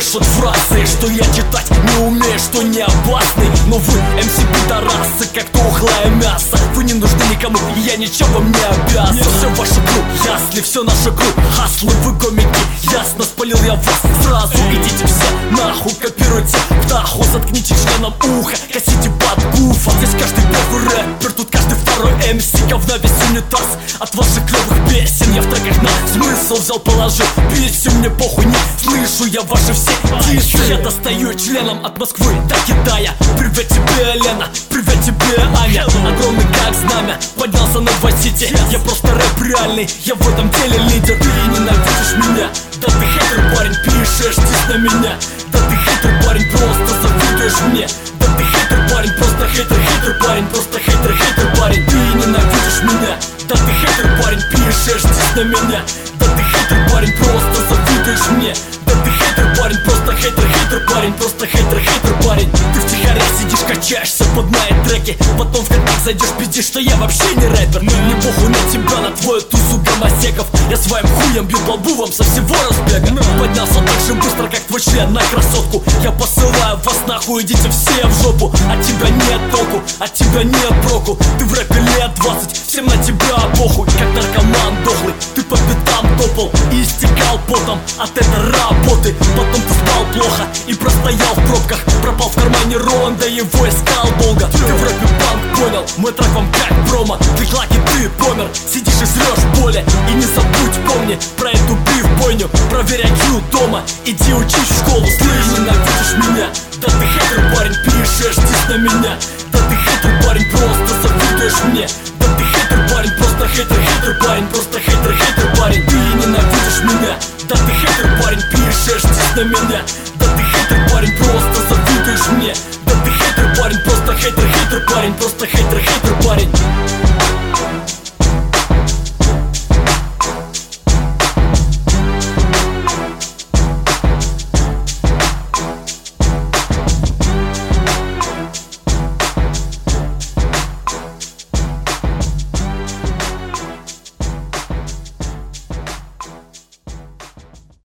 пишут фразы, что я читать не умею, что не опасный. Но вы, MC пидорасы, как тухлое мясо. Вы не нужны никому, и я ничем вам не обязан. Все вашу кру, ясли, все нашу кру. Хаслы, вы комики, ясно, спалил я вас сразу. Идите все нахуй, копируйте птаху. Заткните членом ухо, косите под гуфа. Здесь каждый первый рэпер, тут каждый второй MC. Говна весь унитаз от ваших клевых песен. Я в треках на смысл взял, положил песню. Мне похуй, не слышу я ваши все дисы. Я достаю членом от Москвы до Китая. Привет тебе, Лена, привет тебе, Аня. Огромный как знамя, поднялся на Васите. Я просто рэп реальный, я в этом деле лидер. Ты ненавидишь меня, да ты хейтер, парень, пишешь дис на меня. Да ты хейтер, парень, просто завидуешь мне. Да ты хейтер, парень, просто хейтер, хейтер, парень, просто хейтер, хейтер, парень. Ты ненавидишь меня, да ты хейтер, парень, пишешь дис на меня. Да ты хейтер, парень, просто завидуешь мне. Да ты хейтер, парень, просто хейтер, хейтер, парень, просто хейтер, хейтер, парень. Ты втихаря сидишь, качаешься под мои треки. Потом в контакт зайдешь, пиздишь, что я вообще не рэпер. Мне похуй на тебя, на твою тусу гомосеков. Я своим хуем бью по бубам со всего разбега. Поднялся так же быстро, как твой член на красотку. Я посылаю вас нахуй, идите все в жопу. От тебя нет толку, от тебя нет проку. Ты в рэпе лет 20, всем на тебя похуй. Как наркоман дохлый, ты по пятам топал и истекал потом от этой работы. Потом ты спал плохо и простоял в пробках. Пропал в кармане Ронда, его искал долго. Ты в рэпе панк, понял, мой трек вам как промо. Ты клаки, ты помер, сидишь и срешь боли. И не забудь, помни про эту биф-бойню. Проверь IQ дома, иди учись в школу. Слышь, ненавидишь меня, да ты хейтер, парень, пишешь дис на меня. Да ты хейтер, парень, просто завидуешь мне. Да ты хейтер, парень, просто хейтер, хейтер, парень, просто хейтер, хейтер, парень. Ты ненавидишь меня, да ты хейтер, парень, пишешь дис на меня. Да ты хейтер, парень, просто завидуешь мне. Да ты хейтер, парень, просто хейтер, хейтер, парень, просто хейтер, хейтер, парень.